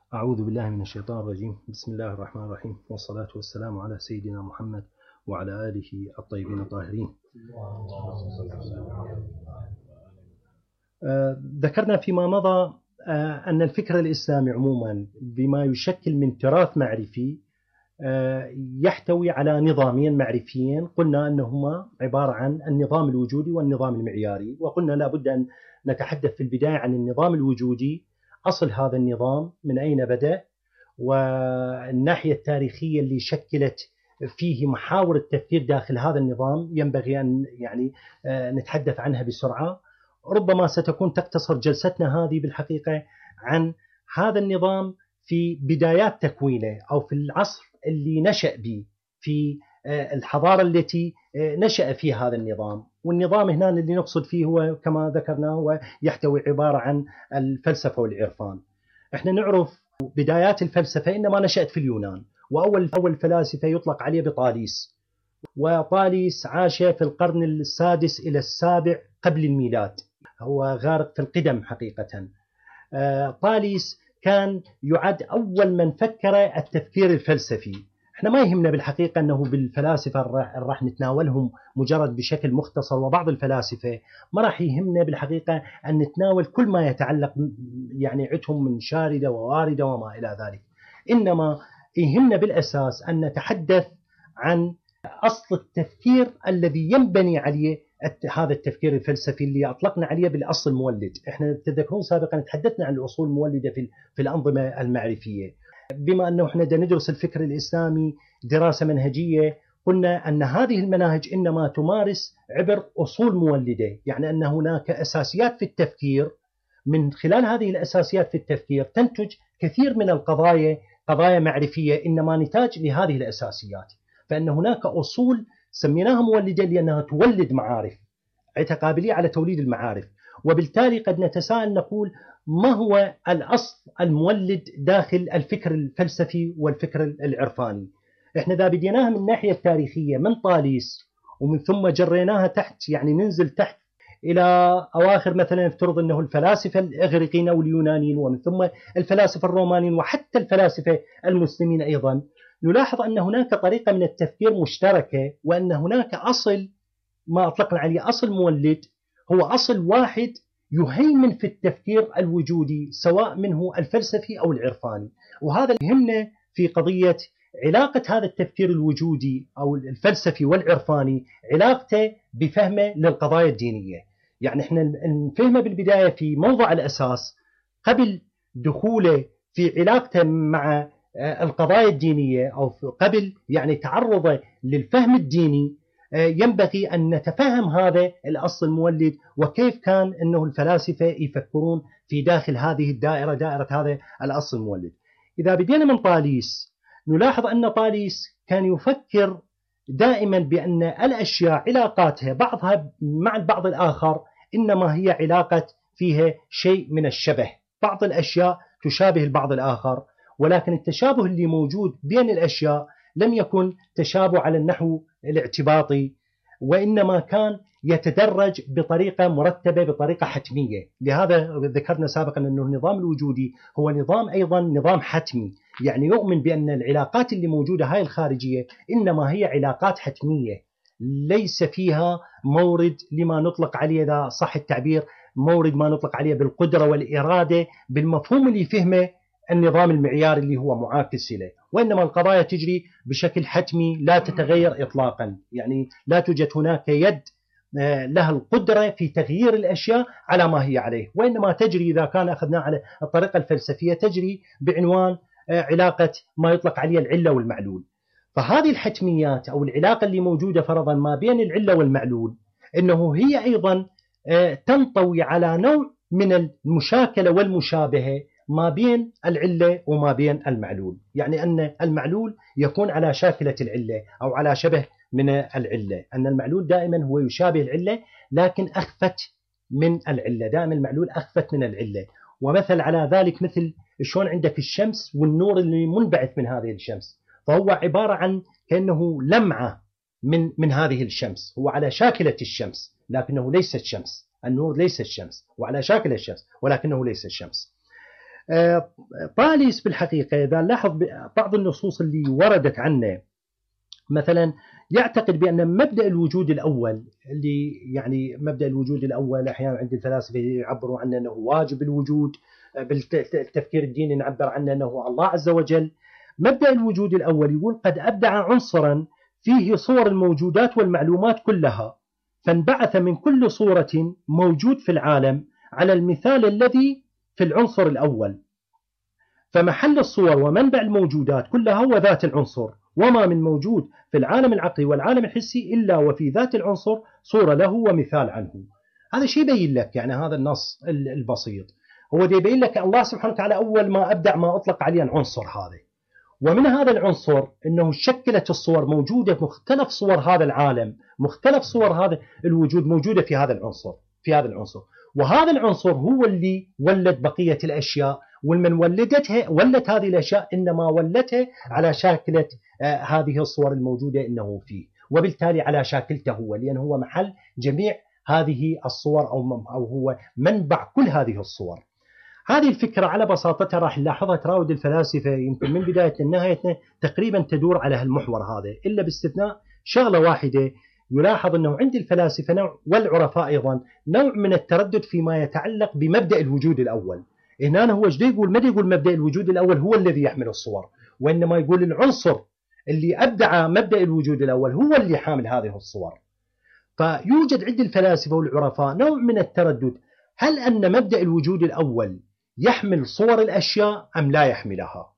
أعوذ بالله من الشيطان الرجيم. بسم الله الرحمن الرحيم، والصلاة والسلام على سيدنا محمد وعلى آله الطيبين الطاهرين. ذكرنا فيما مضى أن الفكر الإسلامي عموما بما يشكل من تراث معرفي يحتوي على نظامين معرفيين، قلنا أنهما عبارة عن النظام الوجودي والنظام المعياري، وقلنا لابد أن نتحدث في البداية عن النظام الوجودي، أصل هذا النظام من أين بدأ، والناحية التاريخية اللي شكلت فيه محاور التفكير داخل هذا النظام ينبغي أن نتحدث عنها بسرعة. ربما ستكون تقتصر جلستنا هذه بالحقيقة عن هذا النظام في بدايات تكوينه أو في العصر اللي نشأ به، في الحضارة التي نشأ فيها هذا النظام. والنظام هنا اللي نقصد فيه هو كما ذكرنا هو يحتوي عبارة عن الفلسفة والعرفان. احنا نعرف بدايات الفلسفة إنما نشأت في اليونان، وأول فلاسفة يطلق عليه بطاليس، وطاليس عاش في القرن السادس إلى السابع قبل الميلاد، هو غارق في القدم حقيقة. طاليس كان يعد أول من فكر التفكير الفلسفي. احنا ما يهمنا بالحقيقة أنه بالفلاسفة راح نتناولهم مجرد بشكل مختصر، وبعض الفلاسفة ما راح يهمنا بالحقيقة أن نتناول كل ما يتعلق يعني عندهم من شاردة وواردة وما إلى ذلك، إنما يهمنا بالأساس أن نتحدث عن أصل التفكير الذي ينبني عليه هذا التفكير الفلسفي اللي أطلقنا عليه بالأصل المولد. احنا تذكرون سابقا تحدثنا عن الأصول المولدة في الأنظمة المعرفية. بما أنه احنا ندرس الفكر الإسلامي دراسة منهجية، قلنا أن هذه المناهج إنما تمارس عبر أصول مولدة، يعني أن هناك أساسيات في التفكير، من خلال هذه الأساسيات في التفكير تنتج كثير من القضايا، قضايا معرفية إنما نتاج لهذه الأساسيات. فإن هناك أصول سميناها مولدة لأنها تولد معارف، قابلية على توليد المعارف. وبالتالي قد نتساءل نقول ما هو الأصل المولد داخل الفكر الفلسفي والفكر العرفاني؟ احنا إذا بديناها من الناحية التاريخية من طاليس، ومن ثم جريناها تحت، يعني ننزل تحت إلى أواخر مثلا افترض أنه الفلاسفة الإغريقيين أو اليونانيين، ومن ثم الفلاسفة الرومانيين، وحتى الفلاسفة المسلمين أيضا، نلاحظ أن هناك طريقة من التفكير مشتركة، وأن هناك أصل ما أطلقنا عليه أصل مولد، هو أصل واحد يهيمن في التفكير الوجودي سواء منه الفلسفي أو العرفاني. وهذا يهمنا في قضية علاقة هذا التفكير الوجودي أو الفلسفي والعرفاني، علاقته بفهمه للقضايا الدينية. يعني احنا نفهمه بالبداية في موضع الأساس قبل دخوله في علاقته مع القضايا الدينية، أو قبل يعني تعرضه للفهم الديني. ينبغي أن نتفهم هذا الأصل المولد، وكيف كان أنه الفلاسفة يفكرون في داخل هذه الدائرة، دائرة هذا الأصل المولد. إذا بدينا من طاليس نلاحظ أن طاليس كان يفكر دائما بأن الأشياء علاقاتها بعضها مع البعض الآخر إنما هي علاقة فيها شيء من الشبه، بعض الأشياء تشابه البعض الآخر، ولكن التشابه اللي موجود بين الأشياء لم يكن تشابه على النحو الاعتباطي، وإنما كان يتدرج بطريقة مرتبة، بطريقة حتمية. لهذا ذكرنا سابقا أن النظام الوجودي هو نظام أيضا نظام حتمي، يعني يؤمن بأن العلاقات اللي موجودة هاي الخارجية إنما هي علاقات حتمية، ليس فيها مورد لما نطلق عليه، إذا صح التعبير، مورد ما نطلق عليه بالقدرة والإرادة بالمفهوم اللي فهمه النظام المعياري اللي هو معاكس له، وإنما القضايا تجري بشكل حتمي لا تتغير إطلاقا، يعني لا توجد هناك يد لها القدرة في تغيير الأشياء على ما هي عليه، وإنما تجري إذا كان أخذناه على الطريقة الفلسفية تجري بعنوان علاقة ما يطلق عليه العلة والمعلول. فهذه الحتميات أو العلاقة اللي موجودة فرضا ما بين العلة والمعلول إنه هي أيضا تنطوي على نوع من المشاكلة والمشابهة ما بين العلة وما بين المعلول، يعني أن المعلول يكون على شاكلة العلة أو على شبه من العلة، أن المعلول دائما هو يشابه العلة لكن أخفت من العلة، دائما المعلول أخفت من العلة. ومثل على ذلك مثل شلون عندك الشمس والنور اللي منبعث من هذه الشمس، فهو عبارة عن كأنه لمعة من هذه الشمس، هو على شاكلة الشمس لكنه ليس الشمس، النور ليس الشمس، وعلى شاكل الشمس ولكنه ليس الشمس. طاليس بالحقيقة إذا نلاحظ بعض النصوص اللي وردت عنه مثلا يعتقد بأن مبدأ الوجود الأول، اللي يعني مبدأ الوجود الأول أحيانا عند الفلاسفة يعبروا عنه أنه واجب الوجود، بالتفكير الديني نعبر عنه أنه الله عز وجل. مبدأ الوجود الأول يقول قد أبدع عنصرا فيه صور الموجودات والمعلومات كلها، فانبعث من كل صورة موجود في العالم على المثال الذي في العنصر الأول، فمحل الصور ومنبع الموجودات كلها هو ذات العنصر، وما من موجود في العالم العقلي والعالم الحسي إلا وفي ذات العنصر صورة له ومثال عنه. هذا شيء يبين لك، يعني هذا النص البسيط هو يبين لك الله سبحانه وتعالى أول ما أبدع ما أطلق عليه العنصر هذا، ومن هذا العنصر أنه شكلت الصور موجودة، مختلف صور هذا العالم، مختلف صور هذا الوجود موجودة في هذا العنصر، وهذا العنصر هو اللي ولد بقية الأشياء، والمن ولت هذه الأشياء إنما ولتها على شاكلة هذه الصور الموجودة إنه فيه، وبالتالي على شاكلته هو، لأنه هو محل جميع هذه الصور أو هو منبع كل هذه الصور. هذه الفكرة على بساطتها راح نلاحظها تراود الفلاسفة يمكن من بداية لنهاية تقريبا تدور على هالمحور هذا، إلا باستثناء شغلة واحدة يلاحظ أنه عند الفلاسفة نوع والعرفاء أيضا نوع من التردد فيما يتعلق بمبدأ الوجود الأول. هنا هو ايش يقول؟ ما يقول مبدأ الوجود الأول هو الذي يحمل الصور، وإنما يقول العنصر اللي أبدع مبدأ الوجود الأول هو اللي حامل هذه الصور. فيوجد عند الفلاسفة والعرفاء نوع من التردد، هل أن مبدأ الوجود الأول يحمل صور الأشياء أم لا يحملها؟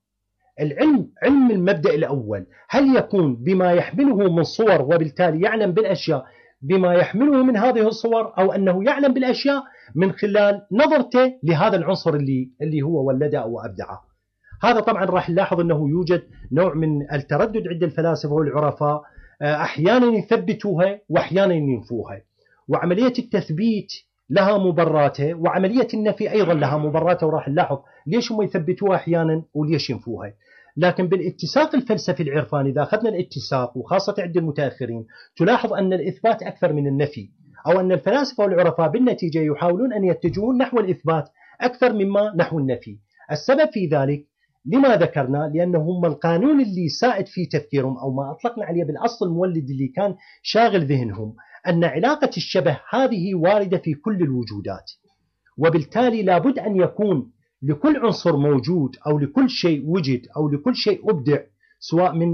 علم المبدأ الأول هل يكون بما يحمله من صور وبالتالي يعلم بالأشياء بما يحمله من هذه الصور، أو أنه يعلم بالأشياء من خلال نظرته لهذا العنصر اللي هو ولده أو أبدعه؟ هذا طبعا راح نلاحظ أنه يوجد نوع من التردد عند الفلاسفة والعرفاء، أحيانا يثبتوها وأحيانا ينفوها، وعملية التثبيت لها مبراته وعملية النفي أيضا لها مبراته، وراح نلاحظ ليش هم يثبتوها أحيانا وليش ينفوها. لكن بالاتساق الفلسفي العرفاني إذا أخذنا الاتساق وخاصة عند المتأخرين تلاحظ أن الإثبات أكثر من النفي، أو أن الفلاسفة والعرفاء بالنتيجة يحاولون أن يتجهون نحو الإثبات أكثر مما نحو النفي. السبب في ذلك لما ذكرنا، لأنه هم القانون اللي سائد في تفكيرهم أو ما أطلقنا عليه بالأصل المولد اللي كان شاغل ذهنهم، أن علاقة الشبه هذه واردة في كل الوجودات، وبالتالي لابد أن يكون لكل عنصر موجود أو لكل شيء وجد أو لكل شيء أبدع، سواء من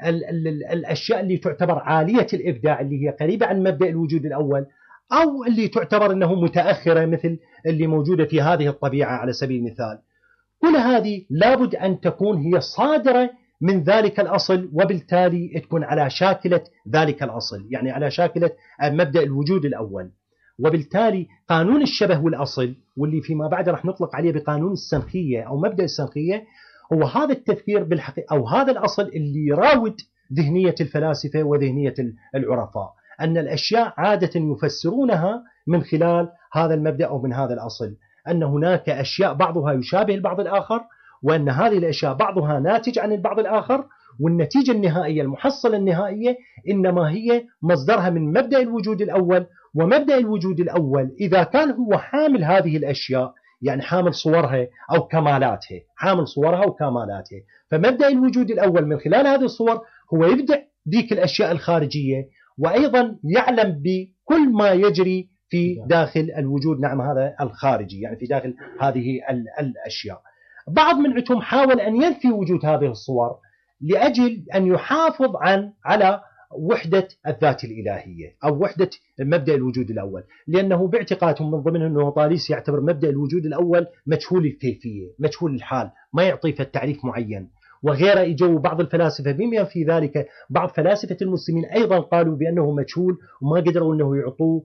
الأشياء اللي تعتبر عالية الإبداع اللي هي قريبة عن مبدأ الوجود الأول، أو اللي تعتبر أنه متأخرة مثل اللي موجودة في هذه الطبيعة على سبيل المثال. كل هذه لابد أن تكون هي صادرة من ذلك الأصل، وبالتالي تكون على شاكلة ذلك الأصل، يعني على شاكلة مبدأ الوجود الأول. وبالتالي قانون الشبه والأصل، واللي فيما بعد رح نطلق عليه بقانون السنخية أو مبدأ السنخية، هو هذا التفكير بالحقيقة أو هذا الأصل اللي يراود ذهنية الفلاسفة وذهنية العرفاء، أن الأشياء عادة يفسرونها من خلال هذا المبدأ أو من هذا الأصل، أن هناك أشياء بعضها يشابه البعض الآخر، وأن هذه الأشياء بعضها ناتج عن البعض الآخر، والنتيجة النهائية المحصلة النهائية إنما هي مصدرها من مبدأ الوجود الأول. ومبدأ الوجود الأول إذا كان هو حامل هذه الأشياء، يعني حامل صورها أو كمالاتها، حامل صورها وكمالاتها، فمبدأ الوجود الأول من خلال هذه الصور هو يبدع ذيك الأشياء الخارجية، وأيضا يعلم بكل ما يجري في داخل الوجود، نعم هذا الخارجي، يعني في داخل هذه الأشياء. بعض من عندهم حاول أن ينفي وجود هذه الصور لأجل أن يحافظ على وحدة الذات الإلهية أو وحدة مبدأ الوجود الأول، لأنه باعتقادهم من ضمنهم أنه طاليس يعتبر مبدأ الوجود الأول مجهول الكيفية، مجهول الحال، ما يعطي تعريف معين. وغيره يجوا بعض الفلاسفة بما في ذلك بعض فلاسفة المسلمين أيضا قالوا بأنه مجهول وما قدروا أنه يعطوه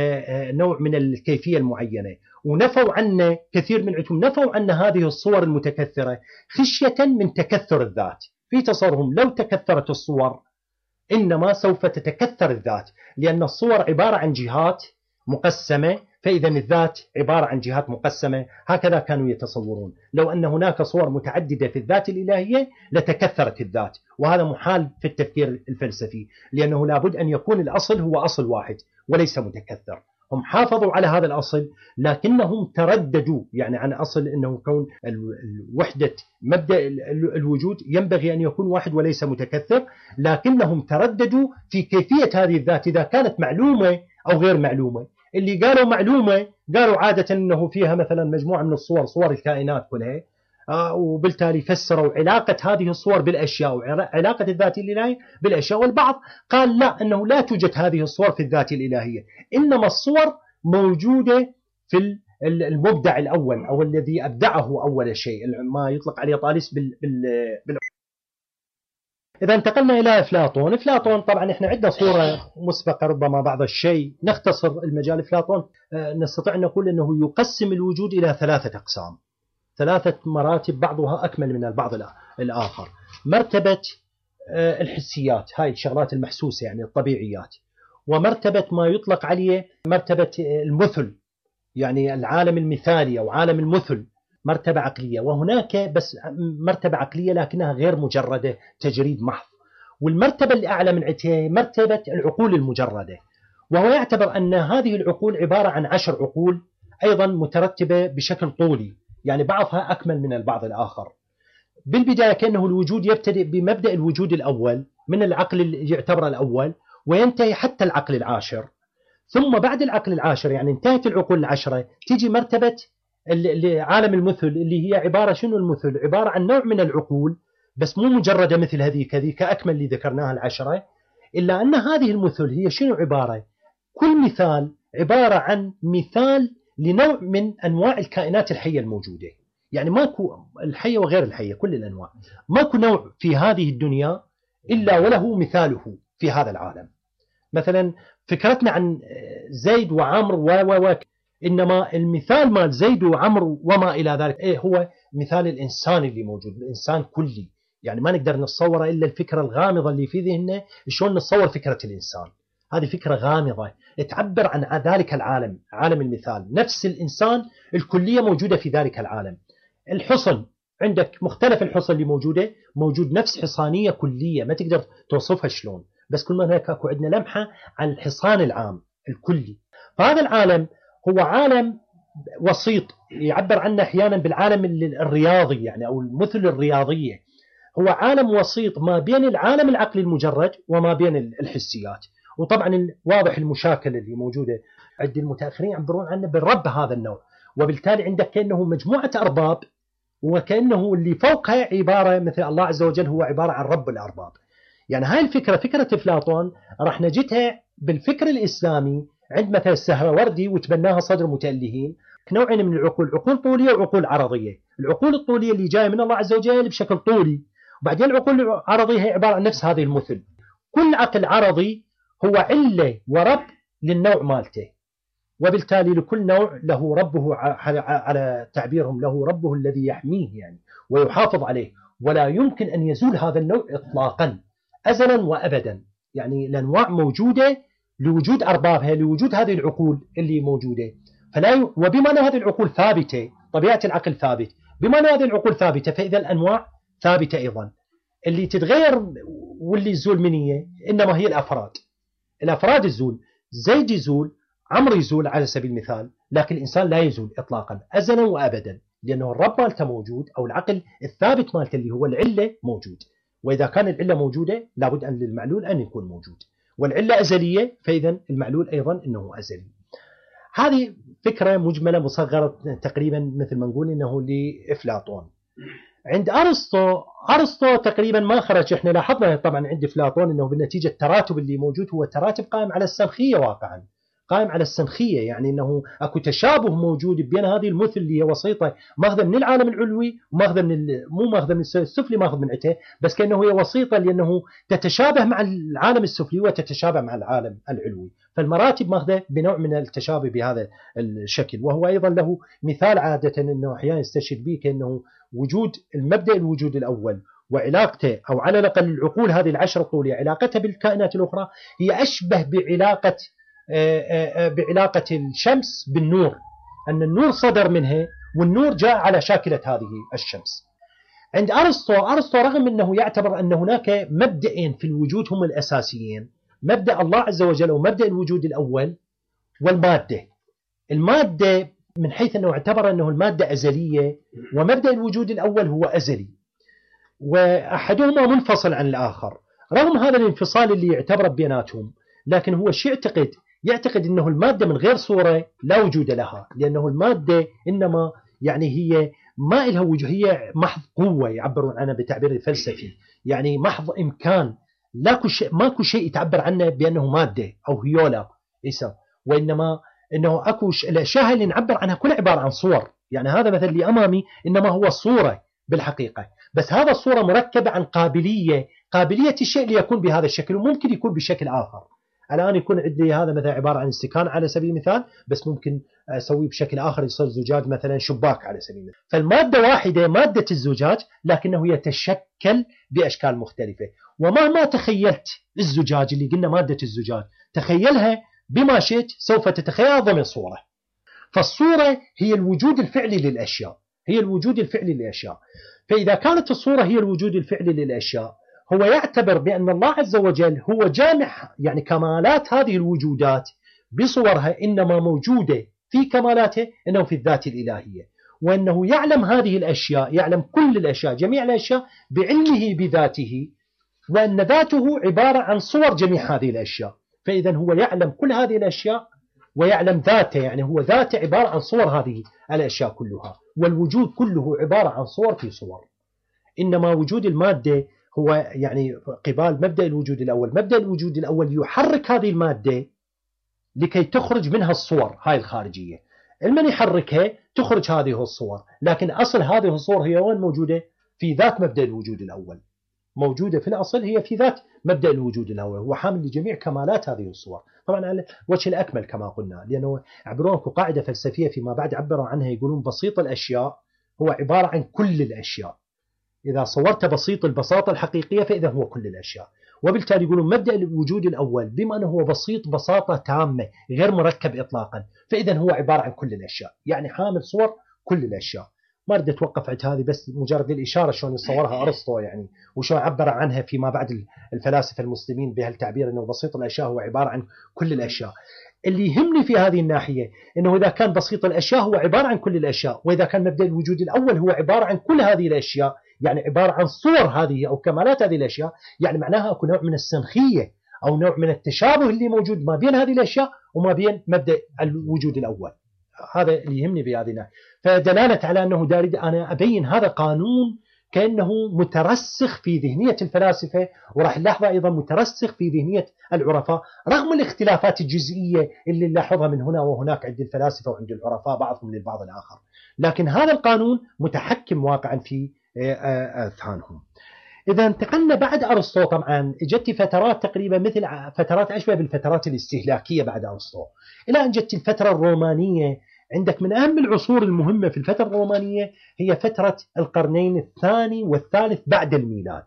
نوع من الكيفية المعينة، ونفوا عنه كثير من عندهم، نفوا عن هذه الصور المتكثرة خشية من تكثر الذات. في تصورهم لو تكثرت الصور إنما سوف تتكثر الذات، لأن الصور عبارة عن جهات مقسمة، فإذا الذات عبارة عن جهات مقسمة. هكذا كانوا يتصورون، لو أن هناك صور متعددة في الذات الإلهية لتكثرت الذات، وهذا محال في التفكير الفلسفي، لأنه لابد أن يكون الأصل هو أصل واحد وليس متكثر. هم حافظوا على هذا الأصل، لكنهم ترددوا يعني عن أصل أنه كون وحدة مبدأ الوجود ينبغي أن يكون واحد وليس متكثر، لكنهم ترددوا في كيفية هذه الذات إذا كانت معلومة أو غير معلومة. اللي قالوا معلومة قالوا عادة أنه فيها مثلا مجموعة من الصور، صور الكائنات كلها، وبالتالي فسروا علاقة هذه الصور بالأشياء وعلاقة الذات الإلهية بالأشياء. والبعض قال لا، أنه لا توجد هذه الصور في الذات الإلهية، إنما الصور موجودة في المبدع الأول أو الذي أبدعه أول شيء، ما يطلق عليه طالس إذا انتقلنا إلى أفلاطون. أفلاطون طبعا إحنا عندنا صورة مسبقة ربما بعض الشيء، نختصر المجال. أفلاطون نستطيع أن نقول أنه يقسم الوجود إلى 3 أقسام، 3 مراتب، بعضها أكمل من البعض الآخر. مرتبة الحسيات، هاي الشغلات المحسوسة يعني الطبيعيات، ومرتبة ما يطلق عليه مرتبة المثل، يعني العالم المثالي أو عالم المثل، مرتبة عقلية. وهناك بس مرتبة عقلية لكنها غير مجردة، تجريد محض. والمرتبة الأعلى من عتيه مرتبة العقول المجردة، وهو يعتبر أن هذه العقول عبارة عن 10 عقول أيضا مترتبة بشكل طولي، يعني بعضها أكمل من البعض الآخر. بالبداية كأنه الوجود يبتدئ بمبدأ الوجود الأول من العقل اللي يعتبر الأول، وينتهي حتى العقل العاشر. ثم بعد العقل العاشر يعني انتهت العقول العشرة، تيجي مرتبة عالم المثل، اللي هي عبارة شنو المثل؟ عبارة عن نوع من العقول بس مو مجردة مثل هذيك أكمل اللي ذكرناها العشرة، إلا أن هذه المثل هي شنو عبارة؟ كل مثال عبارة عن مثال لنوع من أنواع الكائنات الحية الموجودة. يعني ماكو الحية وغير الحية، كل الأنواع، ماكو نوع في هذه الدنيا إلا وله مثاله في هذا العالم. مثلا فكرتنا عن زيد وعمرو إنما المثال مال زيد وعمرو وما إلى ذلك هو مثال الإنسان اللي موجود، الإنسان كلي. يعني ما نقدر نتصور إلا الفكرة الغامضة اللي في ذهننا، شلون نتصور فكرة الإنسان. هذه فكرة غامضة تعبر عن ذلك العالم، عالم المثال. نفس الإنسان الكلية موجودة في ذلك العالم. الحصن عندك مختلف الحصن اللي موجود نفس حصانية كلية ما تقدر توصفها شلون، بس كل ما هناك اكو عندنا لمحة عن الحصان العام الكلي. فهذا العالم هو عالم وسيط، يعبر عنه احيانا بالعالم الرياضي يعني او المثل الرياضية. هو عالم وسيط ما بين العالم العقلي المجرد وما بين الحسيات. وطبعا واضح المشاكل اللي موجودة عند المتأخرين يعبرون عنه بالرب هذا النوع، وبالتالي عندك كأنه مجموعة أرباب، وكأنه اللي فوقها عبارة مثل الله عز وجل هو عبارة عن رب الأرباب. يعني هاي الفكرة، فكرة أفلاطون، راح نجدها بالفكر الإسلامي عند مثل السهروردي وتبناها صدر المتألهين. نوعين من العقول، عقول طولية وعقول عرضية. العقول الطولية اللي جاية من الله عز وجل بشكل طولي، وبعدين العقول العرضية هي عبارة عن نفس هذه المثل. كل عقل عرضي هو علة ورب للنوع مالته، وبالتالي لكل نوع له ربه، على تعبيرهم له ربه الذي يحميه يعني ويحافظ عليه، ولا يمكن أن يزول هذا النوع إطلاقا أزلا وأبدا. يعني الأنواع موجودة لوجود أربابها، لوجود هذه العقول اللي موجودة. وبما أن هذه العقول ثابتة، طبيعة العقل ثابت، بما أن هذه العقول ثابتة فإذا الأنواع ثابتة أيضا. اللي تتغير واللي يزول منية إنما هي الأفراد الزول. زيد يزول، عمرو يزول على سبيل المثال، لكن الإنسان لا يزول إطلاقا أزلا وأبدا، لأنه الرب مالته موجود أو العقل الثابت مالته اللي هو العلة موجود. وإذا كان العلة موجودة لابد أن للمعلول أن يكون موجود، والعلة أزلية فإذا المعلول أيضا أنه أزلي. هذه فكرة مجملة مصغرة تقريبا مثل ما نقول أنه لأفلاطون. عند أرسطو تقريبا ما خرج. احنا لاحظنا طبعا عند أفلاطون أنه بالنتيجة التراتب اللي موجود هو تراتب قائم على السنخية، واقعا قائم على السنخية، يعني أنه أكو تشابه موجود بين هذه المثل اللي هي وسيطة ماخذة من العالم العلوي وماخذة مو ماخذة من السفلي، ماخذ من عته، بس كأنه هي وسيطة لأنه تتشابه مع العالم السفلي وتتشابه مع العالم العلوي. فالمراتب ماخذة بنوع من التشابه بهذا الشكل. وهو أيضا له مثال عادة أنه أحيانا يستشهد به، كأنه وجود المبدأ الوجود الأول وعلاقته أو على الأقل العقول هذه العشرة الطولية علاقتها بالكائنات الأخرى هي أشبه بعلاقة الشمس بالنور، أن النور صدر منها والنور جاء على شاكلة هذه الشمس. عند أرسطو رغم أنه يعتبر أن هناك مبدأين في الوجود هم الأساسيين، مبدأ الله عز وجل ومبدأ الوجود الأول، والمادة. المادة من حيث أنه اعتبر أنه المادة أزلية، ومبدأ الوجود الأول هو أزلي، وأحدهما منفصل عن الآخر. رغم هذا الانفصال اللي يعتبر بيناتهم، لكن هو شو يعتقد أنه المادة من غير صورة لا وجود لها، لأنه المادة إنما يعني هي ما إلها وجود، هي محض قوة يعبرون عنها بتعبير الفلسفي، يعني محض إمكان، ماكو شيء يتعبر عنه بأنه مادة أو هيولا إيسا، وإنما إنه أكو الأشياء اللي نعبر عنها كلها عبارة عن صور. يعني هذا مثل اللي أمامي إنما هو صورة بالحقيقة، بس هذا الصورة مركبة عن قابلية الشيء ليكون بهذا الشكل، وممكن يكون بشكل آخر. الآن يكون عندي هذا مثلا عبارة عن استكان على سبيل المثال، بس ممكن أسويه بشكل آخر يصير زجاج مثلا شباك على سبيل المثال. فالمادة واحدة، مادة الزجاج، لكنه يتشكل بأشكال مختلفة. ومهما تخيلت الزجاج اللي قلنا مادة الزجاج، تخيلها بما شئت سوف تتخيلها ضمن صورة. فالصورة هي الوجود الفعلي للأشياء، هي الوجود الفعلي للأشياء. فإذا كانت الصورة هي الوجود الفعلي للأشياء، هو يعتبر بأن الله عز وجل هو جامع يعني كمالات هذه الوجودات بصورها، إنما موجودة في كمالاتها إنه في الذات الإلهية، وأنه يعلم هذه الأشياء، يعلم كل الأشياء، جميع الأشياء بعلمه بذاته، وأن ذاته عبارة عن صور جميع هذه الأشياء. فإذا هو يعلم كل هذه الأشياء ويعلم ذاته، يعني هو ذاته عبارة عن صور هذه الأشياء كلها، والوجود كله عبارة عن صور في صور. إنما وجود المادة هو يعني قبال مبدأ الوجود الأول. مبدأ الوجود الأول يحرك هذه المادة لكي تخرج منها الصور هاي الخارجية، المن يحركها تخرج هذه الصور، لكن أصل هذه الصور هي وين موجودة؟ في ذات مبدأ الوجود الأول، موجودة في الأصل هي في ذات مبدأ الوجود الأول، هو حامل لجميع كمالات هذه الصور، طبعا على وجه الأكمل كما قلنا، لأنه يعبرون قاعدة فلسفية فيما بعد عبروا عنها، يقولون بسيط الأشياء هو عبارة عن كل الأشياء. إذا صورت بسيط البساطة الحقيقية فإذا هو كل الأشياء، وبالتالي يقولون مبدأ الوجود الأول بما أنه هو بسيط بساطة تامة غير مركب إطلاقا، فإذا هو عبارة عن كل الأشياء، يعني حامل صور كل الأشياء. ما أريد أتوقف عند هذه، بس مجرد الإشارة شلون يصورها أرسطو يعني، وشلون عبر عنها فيما بعد الفلاسفة المسلمين بهالتعبير أنه بسيط الأشياء هو عبارة عن كل الأشياء. اللي يهمني في هذه الناحية أنه إذا كان بسيط الأشياء هو عبارة عن كل الأشياء، وإذا كان مبدأ الوجود الأول هو عبارة عن كل هذه الأشياء، يعني عبارة عن صور هذه أو كمالات هذه الأشياء، يعني معناها أكو نوع من السنخية أو نوع من التشابه اللي موجود ما بين هذه الأشياء وما بين مبدأ الوجود الأول. هذا اللي يهمني بهذه الناحية. فدلالة على أنه داري أنا أبين هذا قانون كأنه مترسخ في ذهنية الفلاسفة، وراح نلاحظه أيضا مترسخ في ذهنية العرفاء، رغم الاختلافات الجزئية اللي نلاحظها من هنا وهناك عند الفلاسفة وعند العرفاء بعضهم للبعض الآخر، لكن هذا القانون متحكم واقعا في أذهانهم. إذا انتقلنا بعد أرسطو، طبعا جت فترات تقريبا مثل فترات أشبه بالفترات الاستهلاكية بعد أرسطو، إلى أن جت الفترة الرومانية. عندك من أهم العصور المهمة في الفترة الرومانية هي فترة القرنين الثاني والثالث بعد الميلاد.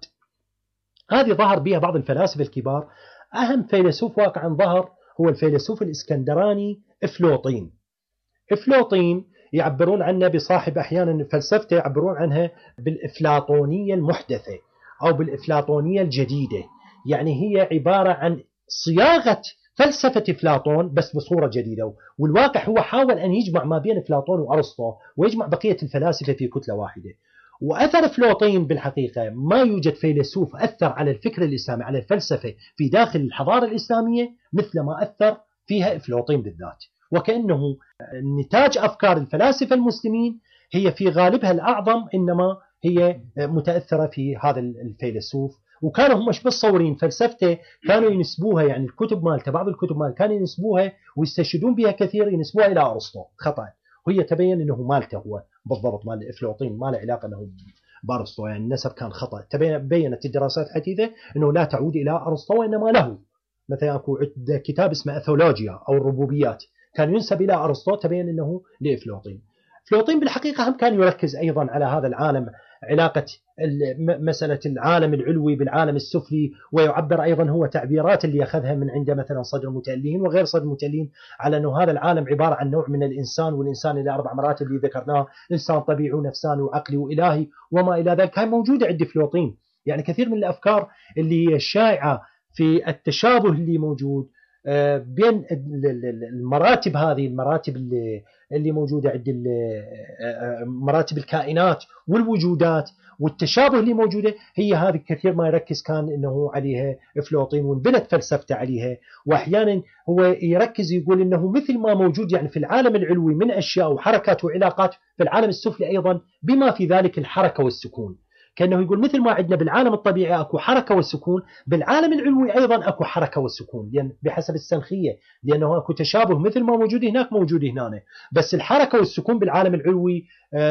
هذه ظهر بها بعض الفلاسفة الكبار. أهم فيلسوف واقعا ظهر هو الفيلسوف الإسكندراني أفلاطين. أفلاطين يعبرون عنه بصاحب أحيانا فلسفته يعبرون عنها بالإفلاطونية المحدثة أو بالإفلاطونية الجديدة، يعني هي عبارة عن صياغة فلسفة أفلاطون بس بصورة جديدة. والواقع هو حاول أن يجمع ما بين أفلاطون وأرسطو ويجمع بقية الفلاسفة في كتلة واحدة. وأثر أفلاطين بالحقيقة ما يوجد فيلسوف أثر على الفكر الإسلامي على الفلسفة في داخل الحضارة الإسلامية مثل ما أثر فيها أفلاطين بالذات، وكأنه نتاج أفكار الفلاسفة المسلمين هي في غالبها الأعظم إنما هي متأثرة في هذا الفيلسوف. وكانوا هم مش بس صورين فلسفته، كانوا ينسبوها، يعني الكتب مالته بعض الكتب مالته كانوا ينسبوها ويستشهدون بها كثير، ينسبوها إلى أرسطو خطأ، وهي تبين أنه مالته هو بالضبط مال أفلاطين، ما له علاقة أنه بأرسطو، يعني النسب كان خطأ. بينت الدراسات الحديثة أنه لا تعود إلى أرسطو وإنما له. مثلا أكو كتاب اسمه أثولوجيا أو الربوبيات كان ينسب إلى أرسطو، تبين أنه لأفلاطين. أفلاطين بالحقيقة هم كان يركز أيضا على هذا العالم، علاقة مسألة العالم العلوي بالعالم السفلي، ويعبر أيضا هو تعبيرات اللي أخذها من عند مثلا صدر المتألهين وغير صدر المتألهين على أنه هذا العالم عبارة عن نوع من الإنسان، والإنسان إلى 4 مراتب اللي ذكرناه، إنسان طبيعي ونفساني وعقلي وإلهي وما إلى ذلك، هاي موجودة عند أفلاطين. يعني كثير من الأفكار اللي الشائعة في التشابه اللي موجود بين المراتب هذه، المراتب اللي موجودة عند مراتب الكائنات والوجودات والتشابه اللي موجودة، هي هذه كثير ما يركز كان إنه عليها أفلاطون وانبنت فلسفته عليها. وأحيانا هو يركز يقول إنه مثل ما موجود يعني في العالم العلوي من أشياء وحركات وعلاقات، في العالم السفلي أيضا بما في ذلك الحركة والسكون. كأنه يقول مثل ما عندنا بالعالم الطبيعي أكو حركة والسكون، بالعالم العلوي أيضا أكو حركة والسكون، لأن بحسب السنخية، لأنه أكو تشابه مثل ما موجود هناك موجود هنا، بس الحركة والسكون بالعالم العلوي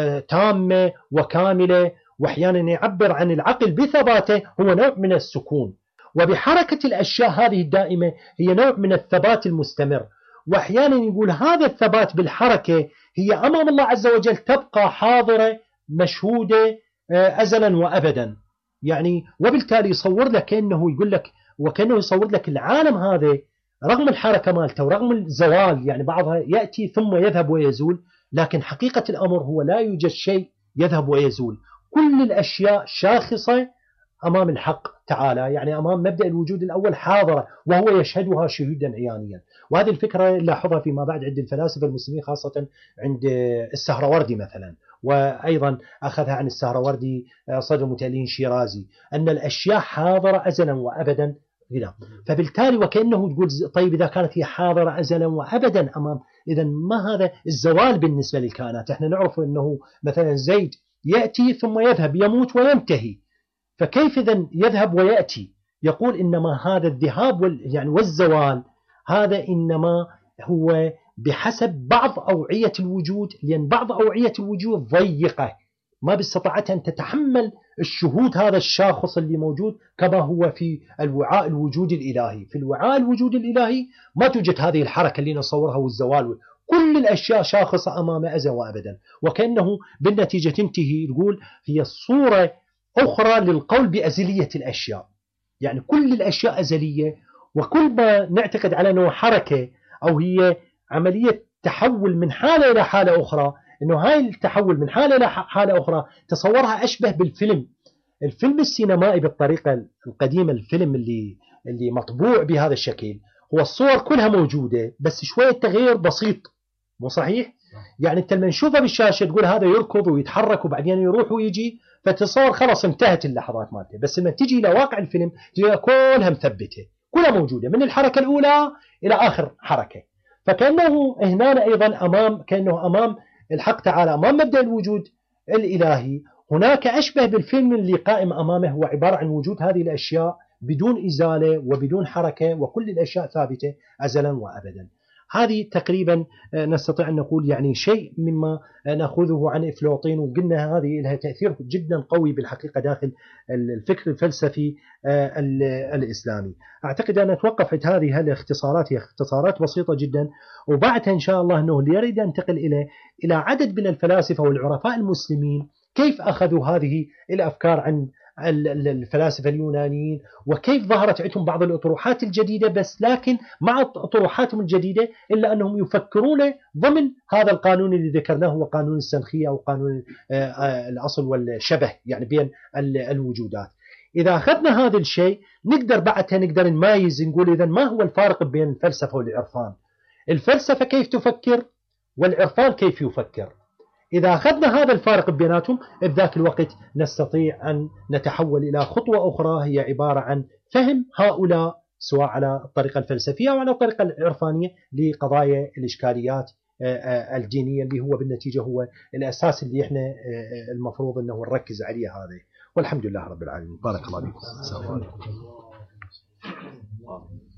تامة وكاملة. وأحيانا يعبر عن العقل بثباته هو نوع من السكون، وبحركة الأشياء هذه الدائمة هي نوع من الثبات المستمر. وأحيانا يقول هذا الثبات بالحركة هي أمام الله عز وجل تبقى حاضرة مشهودة أزلا وأبدا. يعني وبالتالي يصور لك كأنه يقول لك، وكأنه يصور لك العالم هذا رغم الحركة مالته ورغم الزوال، يعني بعضها يأتي ثم يذهب ويزول، لكن حقيقة الأمر هو لا يوجد شيء يذهب ويزول، كل الأشياء شاخصة أمام الحق تعالى، يعني أمام مبدأ الوجود الأول حاضرة وهو يشهدها شهودا عيانيا. وهذه الفكرة نلاحظها فيما بعد عند الفلاسفة المسلمين، خاصة عند السهروردي مثلا، وأيضا أخذها عن السهروردي صدر متألين شيرازي، أن الأشياء حاضرة أزلا وأبدا. فبالتالي وكأنه تقول طيب إذا كانت هي حاضرة أزلا وأبدا أمام، إذا ما هذا الزوال بالنسبة للكائنات؟ احنا نعرف أنه مثلا زيد يأتي ثم يذهب، يموت وينتهي، فكيف إذن يذهب ويأتي؟ يقول إنما هذا الذهاب يعني والزوال هذا إنما هو بحسب بعض أوعية الوجود، لأن بعض أوعية الوجود ضيقة ما باستطاعتها أن تتحمل الشهود هذا الشاخص اللي موجود كما هو في الوعاء الوجود الإلهي. في الوعاء الوجود الإلهي ما توجد هذه الحركة اللي نصورها والزوال، كل الأشياء شاخصة أمامه أزلا وأبدا. وكأنه بالنتيجة تنتهي تقول هي صورة أخرى للقول بأزلية الأشياء، يعني كل الأشياء أزلية، وكل ما نعتقد على أنه حركة أو هي عملية تحول من حالة إلى حالة أخرى، أنه هاي التحول من حالة إلى حالة أخرى تصورها أشبه بالفيلم، الفيلم السينمائي بالطريقة القديمة، الفيلم اللي مطبوع بهذا الشكل، هو الصور كلها موجودة بس شوية تغيير بسيط، مو صحيح؟ يعني أنت لما نشوفه بالشاشة تقول هذا يركض ويتحرك وبعدين يروح ويجي، فتصور خلاص انتهت اللحظات مالته، بس لما تجي إلى واقع الفيلم تجي كلها مثبتة، كلها موجودة من الحركة الأولى إلى آخر حركة. فكأنه هنا أيضا أمام، كأنه أمام الحق تعالى، أمام مبدأ الوجود الإلهي، هناك أشبه بالفيلم اللي قائم أمامه هو عبارة عن وجود هذه الأشياء بدون إزالة وبدون حركة، وكل الأشياء ثابتة أزلا وأبدا. هذه تقريبا نستطيع أن نقول يعني شيء مما نأخذه عن أفلاطون، وقلنا هذه لها تأثير جدا قوي بالحقيقة داخل الفكر الفلسفي الإسلامي. أعتقد أن نتوقف عند هذه الاختصارات، هي اختصارات بسيطة جدا، وبعدها إن شاء الله أنه اللي يريد أنتقل إلى عدد من الفلاسفة والعرفاء المسلمين كيف أخذوا هذه الأفكار عن الفلاسفة اليونانيين، وكيف ظهرت عندهم بعض الأطروحات الجديدة، بس لكن مع أطروحاتهم الجديدة إلا أنهم يفكرون ضمن هذا القانون اللي ذكرناه، هو قانون السنخية أو قانون الأصل والشبه، يعني بين الوجودات. إذا أخذنا هذا الشيء نقدر بعدها نقدر نميز، نقول إذا ما هو الفارق بين الفلسفة والعرفان؟ الفلسفة كيف تفكر والعرفان كيف يفكر. إذا أخذنا هذا الفارق بيناتهم بذاك الوقت نستطيع أن نتحول إلى خطوة أخرى، هي عبارة عن فهم هؤلاء سواء على الطريقة الفلسفية أو على الطريقة العرفانية لقضايا الإشكاليات الدينية، اللي هو بالنتيجة هو الأساس اللي إحنا المفروض أنه نركز عليه هذا. والحمد لله رب العالمين. بارك الله فيكم.